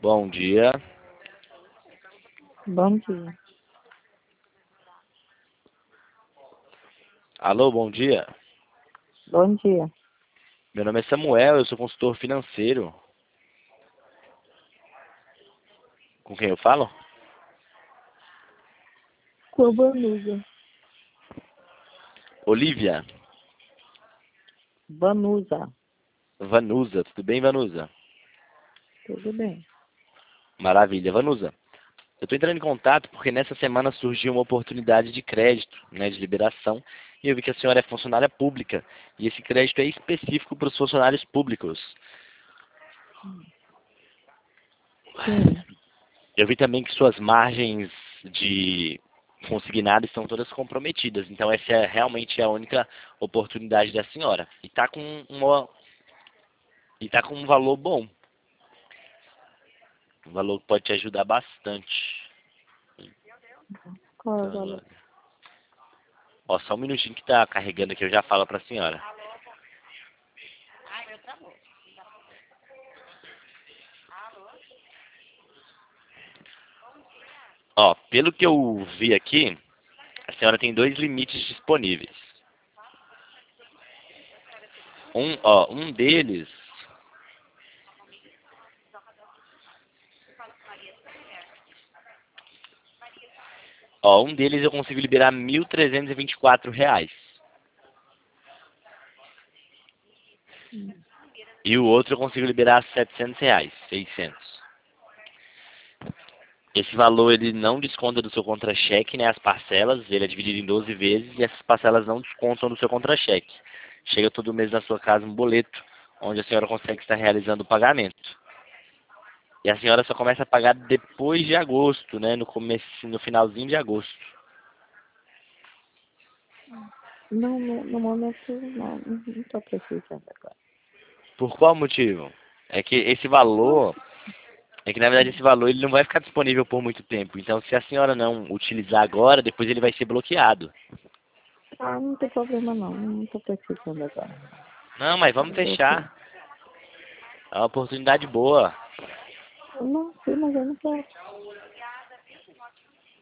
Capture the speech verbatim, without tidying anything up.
Bom dia. Bom dia. Alô, bom dia. Bom dia. Meu nome é Samuel, eu sou consultor financeiro. Com quem eu falo? Com a Vanusa. Olivia. Vanusa. Vanusa, tudo bem, Vanusa? Tudo bem. Maravilha, Vanusa. Eu estou entrando em contato porque nessa semana surgiu uma oportunidade de crédito, né, de liberação, e eu vi que a senhora é funcionária pública, e esse crédito é específico para os funcionários públicos. Sim. Eu vi também que suas margens de consignado estão todas comprometidas, então essa é realmente a única oportunidade da senhora. E está com uma e tá com um valor bom, um valor que pode te ajudar bastante. Qual é o Então, valor? ó, só um minutinho que tá carregando aqui, eu já falo para a senhora. Ó, pelo que eu vi aqui, a senhora tem dois limites disponíveis. Um, ó, um deles, ó, um deles eu consigo liberar mil trezentos e vinte e quatro reais. E o outro eu consigo liberar setecentos reais, seiscentos. Esse valor ele não desconta do seu contra-cheque, né, as parcelas, ele é dividido em doze vezes e essas parcelas não descontam do seu contra-cheque. Chega todo mês na sua casa um boleto, onde a senhora consegue estar realizando o pagamento. E a senhora só começa a pagar depois de agosto, né, no começo, no finalzinho de agosto. Não, no, no momento, não. Não estou precisando agora. Por qual motivo? É que esse Não. valor, é que na verdade esse valor ele não vai ficar disponível por muito tempo. Então se a senhora não utilizar agora, depois ele vai ser bloqueado. Ah, não tem problema não. Não estou precisando agora. Não, mas vamos Eu tô ok. fechar. É uma oportunidade boa. Não, sim, mas eu não quero.